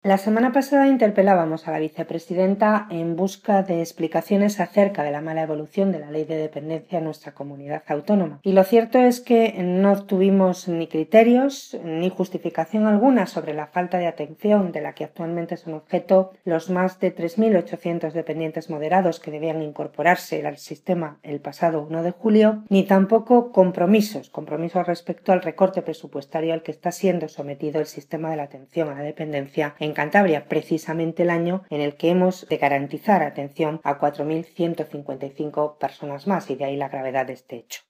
La semana pasada interpelábamos a la vicepresidenta en busca de explicaciones acerca de la mala evolución de la ley de dependencia en nuestra comunidad autónoma. Y lo cierto es que no obtuvimos ni criterios ni justificación alguna sobre la falta de atención de la que actualmente son objeto los más de 3.800 dependientes moderados que debían incorporarse al sistema el pasado 1 de julio, ni tampoco compromisos respecto al recorte presupuestario al que está siendo sometido el sistema de la atención a la dependencia en Cantabria, precisamente el año en el que hemos de garantizar atención a 4.155 personas más, y de ahí la gravedad de este hecho.